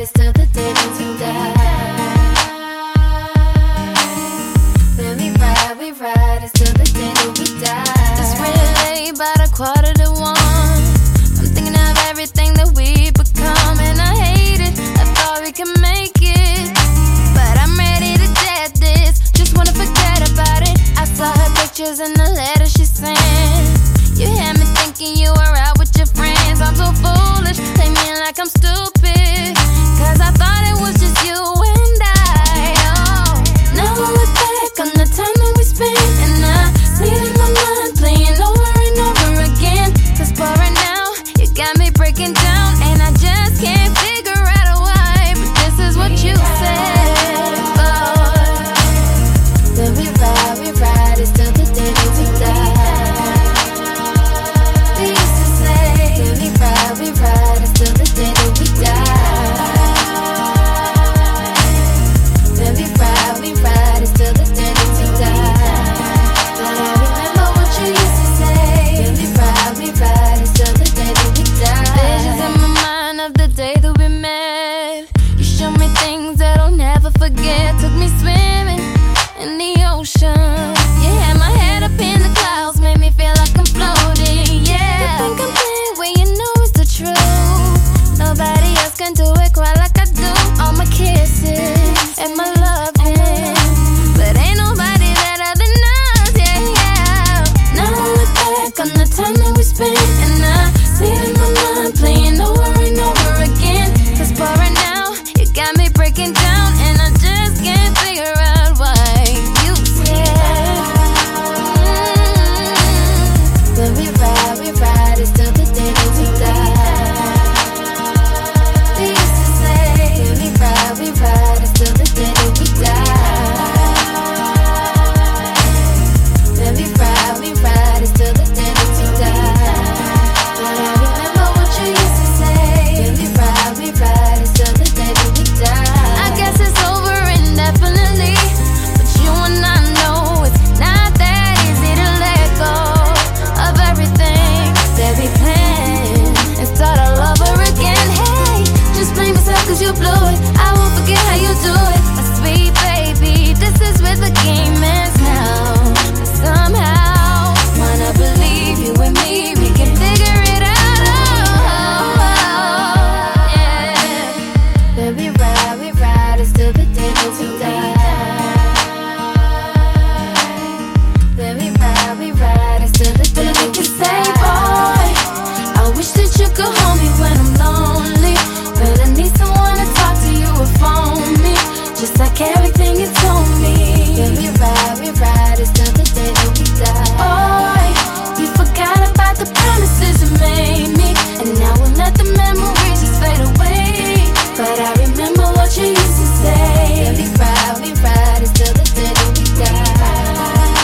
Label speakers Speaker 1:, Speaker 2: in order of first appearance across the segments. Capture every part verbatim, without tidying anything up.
Speaker 1: it's till the day that we die. Then we ride, we ride, it's till the day that we die.
Speaker 2: It's really late, about a quarter to one. I'm thinking of everything that we become, and I hate it. I thought we could make it, but I'm ready to dead this. Just wanna forget about it. I saw her pictures in the letter she sent. You had me thinking you were out with your friends. I'm so foolish, play me like I'm stupid, cause I thought it was just you and I. Oh,
Speaker 1: now I look back on the time that we spent, and I see it in my mind playing over and over again.
Speaker 2: Cause for right now, you got me breaking down, and I just can't figure out why. But this is what you said, boy.
Speaker 1: Then we ride, we ride, it's till the day that we die. We used to say, then we ride, we ride, it's till the day that we die. Then we ride, we ride, it's till the day that we die. But I remember what you used to say. Then we ride, we ride, it's till the day that we die.
Speaker 2: Visions in my mind of the day that we met. You showed me things that I'll never forget. Took me swimming in the ocean. You had my head up in the clouds, made me feel like I'm floating. Yeah,
Speaker 1: You think I'm playing
Speaker 2: when you know it's the truth. Nobody else can do it quite like I do. All my kisses and my loving, but ain't nobody better than us. Yeah, yeah.
Speaker 1: Now I look back on the time that we spent, and I see it in my mind playing over and over again.
Speaker 2: Cause for right now, you got me breaking down, and I just can't figure out why you said. Mm.
Speaker 1: When we ride, we ride, it's till the day that we die. We used to say, when we ride, we ride, it's till the day that we die. When we ride, we ride, it's till the day that we die. But I remember what you used to say. When we ride, we ride, it's till the day that we die.
Speaker 2: I guess it's over indefinitely, but you and I know it's not that easy to let go of everything that we planned and start all over again. Hey,
Speaker 1: Just blame yourself cause you blew it. I won't forget how you do it.
Speaker 2: my sweet baby, this is where the game ends now. But somehow, wanna believe you and me, we can figure it out. Oh, yeah.
Speaker 1: When we ride, we ride, it's till the day that we die. When we ride, we ride, it's till the day that we say, boy, I wish that you could hold me when I'm lonely, but I need someone to talk to, you or phone me, just like everything you told me. When we ride, we ride, it's till the day that we die. Boy, you forgot about the promises you made me, and now we'll let the memories just fade away. But I remember what you used to say. When we ride, we ride, it's till the day that we die.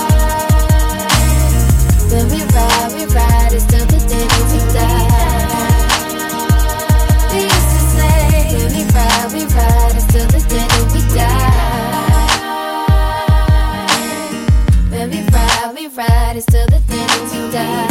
Speaker 1: When we ride, we ride, it's till the day that we die. We used to say, when we ride, we ride, it's till the day that we die. When we ride, we ride, it's till the day that we die.